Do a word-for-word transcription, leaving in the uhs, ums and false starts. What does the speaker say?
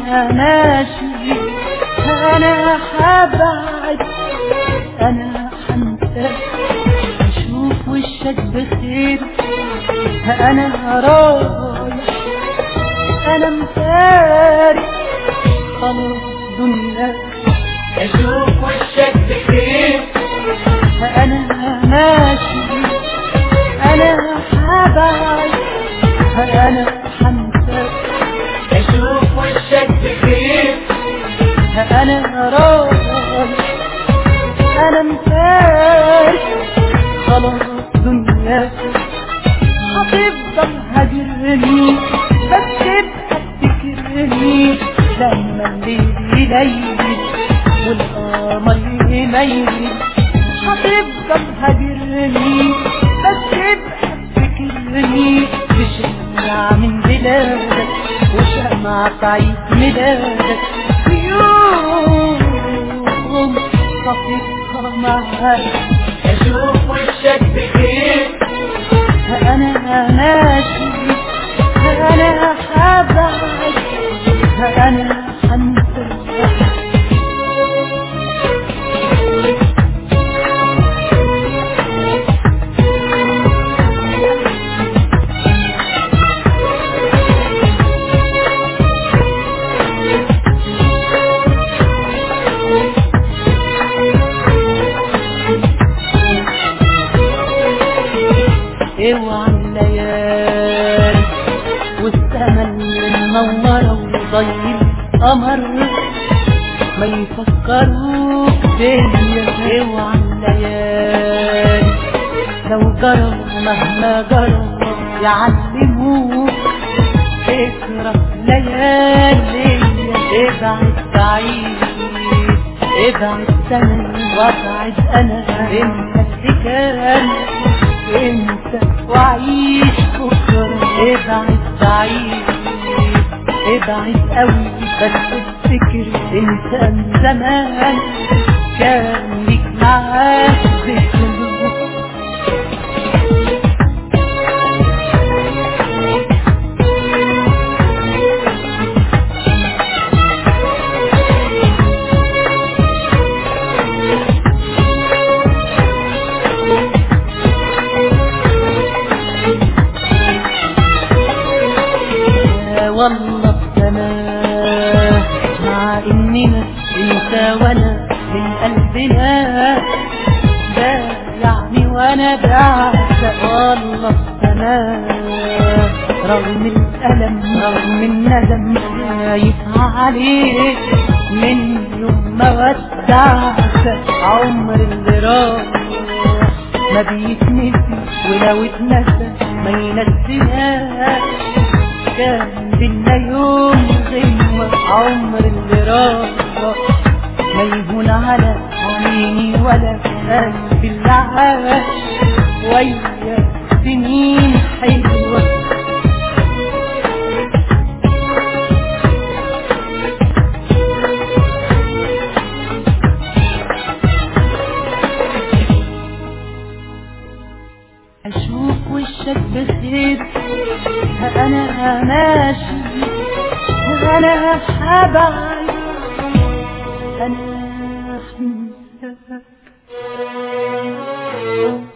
ماشي انا حبعد انا حنساك اشوف وشك بخير انا رايح انا مفارق خلاص دنياك اشوف وشك بخير انا ماشي انا حبعد انا حنساك اشوف وشك بخير انا رايح انا مفارق خلاص دنياك هتفضل هاجرني بس تبقى تفتكرني لما الليل يليل والقمر يميل هتفضل هاجرني بس تبقى تفتكرني بشمع من بلادك وشمع تعيد ميلادك يوم صفيقها معاك اشوف وشك بخير انا ماشي انا حبعد انا حنساك اوعى الليالي والسما المنورة وضي القمر ما يفكروك بيا اوعى الليالي لو جرى مهما جرى يعلموك اكره ليالي ابعد بعيد ابعد سنة وابعد انا انت اللي كان انت وعيش بكرة ابعد بعيد ابعد قوي بس تفتكر انت من زمان كان ليك معاك ذكرى والله السماء مع اننا انت وانا من قلبنا ده يعني وانا بعشق والله السماء رغم الألم رغم الندم خايف عليك من يوم ما ودعتك عمر اللي راح ما بيتنسي ولو اتنسى ما ينسيناش كان بينا يوم غنوة عمر اللي راح ما يهون على عيني ولا قلبي اللي عاش ويا سنين حلوة أشوف وشك بخير أنا ماشي أنا حبعد أنا حنساك